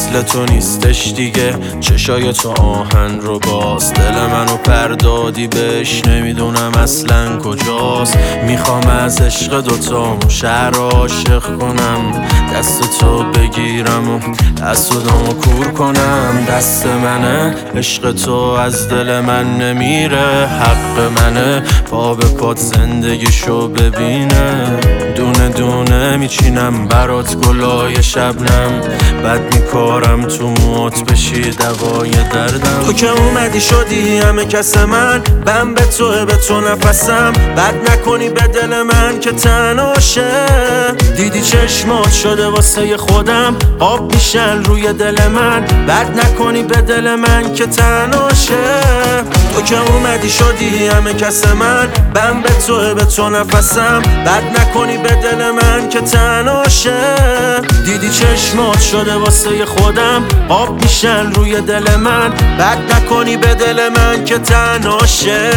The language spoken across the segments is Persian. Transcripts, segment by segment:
مثل تو نیستش دیگه، چشای تو آهن رو باز، دل منو پردادی بهش نمیدونم اصلا کجاست. میخوام از عشق دوتامون شهر عاشق کنم، دست تو بگیرم و دستودامو کور کنم. دست منه عشق تو از دل من نمیره، حق منه پا به پات زندگیشو ببینه. دونه دونه میچینم برات گلای شبنم، بد میکارم تو موت بشی دوای دردم. تو که اومدی شدی همه کس من، بم به توه به تو نفسم. بد نکنی به دل من که تناشه، دیدی چشمات شده واسه خودم آب میشن روی دل من. بد نکنی به دل من که تناشه. تو که اومدی شدی همه کس من، بم به توه به تو نفسم. بد نکنی به دل من که تناشه، دیدی چشمات شده واسه خودم آب میشن روی دل من. بد نکنی به دل من که تناشه.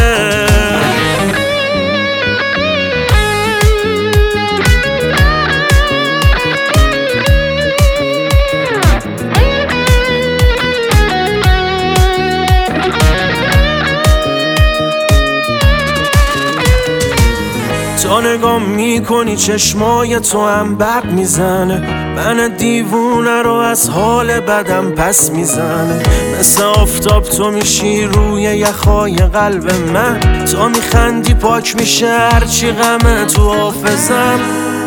تا نگاه میکنی چشمای تو هم بق میزنه، من دیوونه رو از حال بدم پس میزنه. مثل آفتاب تو میشی روی یخای قلب من، تا میخندی پاک میشه هرچی غمه تو حافظم.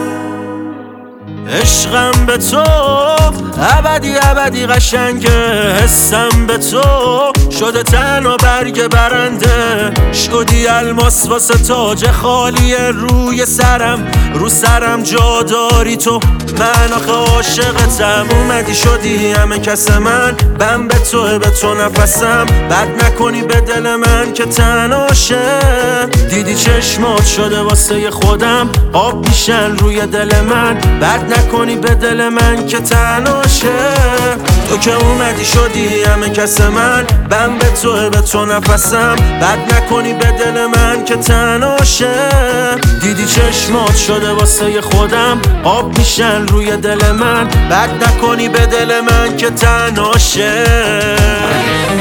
عشقم به تو ابدی ابدی قشنگه، حسم به تو شده تنها برگ برنده. شدی الماس واسه تاج خالی روی سرم، رو سرم جا داری تو، من آخه عاشقتم. اومدی شدی همه کس من، بم به توه به تو نفسم. بد نکنی به دل من که تناشه، دیدی چشمات شده واسه خودم آب میشن روی دل من. بد نکنی به دل من که تناشه. تو که اومدی شدی همه کس من، بم به توه به تو نفسم. بد نکنی به دل من که تناشه، دیدی چشمات شده واسه خودم آب میشن روی دل من. بد نکنی به دل من که تناشه.